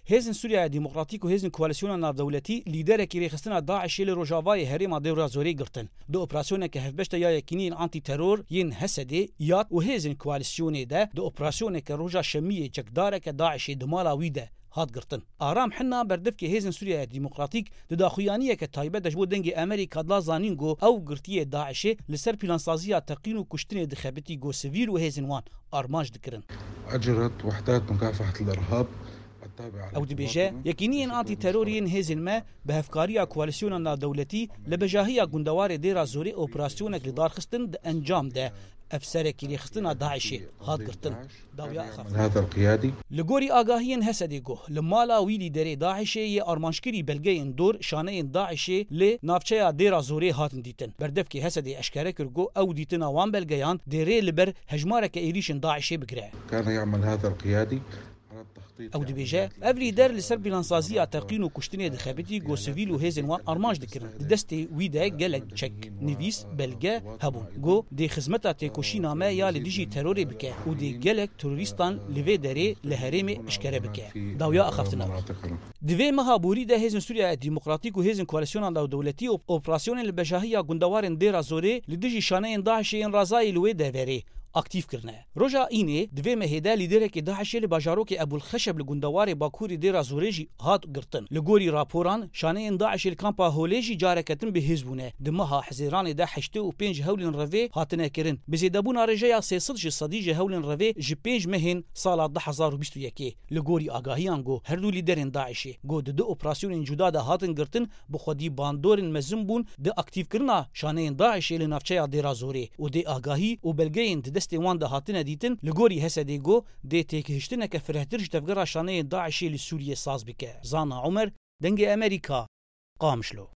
هێزن سووریا دیموکراتیک و هێزن کوالسیۆنە ناودەوڵەتی لیدەرێکی ڕێخستنە داعشی لە ڕۆژاوای هەرێما دێورا زۆرەی گرتن دو ئۆپراسیۆنێکە هەفبەشتە یا یەکینین ئانتی تەرۆر یین هەسەدێ یاد و هێزن کوالسیۆنێدا دو ئۆپراسیۆنێکە ڕۆژا شەمیە چەکدارێکە داعشی دماڵا ویدە هات گرتن ئارام حنا بەردەفکە هێزن سووریا دیموکراتیک دداخویانیەکە تایبەت بۆ دەنگی ئەمریکا دڵا زانینگۆ ئەو گرتیە داعشێ لەسەر پیلانسازیە تەقین و کوشتنێ دخەبەتی گۆ سڤیل و هێزن وان ئارمانج دکردن أجرت وحدات مكافحة الإرهاب ئەو دبێژە یەکینیان ئانتی تەرۆریین هێزن مە بە هەفکاریە کوالسیۆنە ناودەوڵەتی لە بەژاهیە گوندەوارێ دێرا زۆرەی ئۆپراسیۆنێک لەدارخستن ئەنجام دە ئەفسەرێکی ڕێخستنە داعشێ هاتگرتن هذا القيادي لگۆری ئاگاهیان هەسەدێ گۆ لە ماڵا ویلی دەرێ داعشێ یە ئارمانشکری بەلگەیەن دۆر شانەیەن داعشێ لێ ناوچەیە دێرا زۆرەی هاتن دیتن بەردەفکی هەسەدێ ئەشکارە کردگۆ ئەو دیتنە وان بەلگەیان دێرێ لەبەر هەژمارەکە ئێریشن داعشێ بگرێ كان يعمل هذا القيادي ئەو دبێژە ئەڤری دەر لەسەر پیلانسازیە تەقین و کوشتنێ دخەبەتی گۆ سڤیل و هێزن وان ئارمانج دکردن دەستی ویدە گەلک چەک نویس بەلگە هەبوون گۆ دێ خزمەتە تێکۆشی نامە یا لە دژی تەرۆرێ بکە و دێ گەلک تۆریستان لەوێ دەرێ لە هەرێمێ ئشکەرە بکە داویا ئەخەفتنەوە دوێ مەهابووریدا هێزن سووریا دیموکراتیک و هێزن کوالسیۆنە ناودەوڵەتی و ئۆپراسیۆنێن لە بەژاهیە گوندەوارن دێرا زۆرێ لە دژی شانەیەن داعشێن ڕازایی لەوێ دەڤێرێ اکتیف کرنه روجا اینه دوی مهدا لیدرک داعش ل باجاروک ابو الخشب لگوندوار باکوری دیرا زورجی هات گرتن لگوری راپوران شانه داعش الکامپا هولجی جارکتن به حزبونه دمها حزیران ده 85 هولن روی هاتنه کرن بزیدبون رجیا 300 صدیج هولن روی ج 5 مهن سال 2021 لگوری آگاهیان گو هر دو لیدرن داعش گو د اپراسیون جدا ده هاتن گرتن بخودی باندورن مزمبون د اکتیف کرنا شانه داعش ل نفچیا دیرا زوری و د آگاهی و بلگین دستوان ده هاتنه دیتن لگوری هسدی گو د تکهشتنه که فرهتر جتفگر شانه داعش ل سوریه ساز بکه زانا عمر دنگ امریکا قامشلو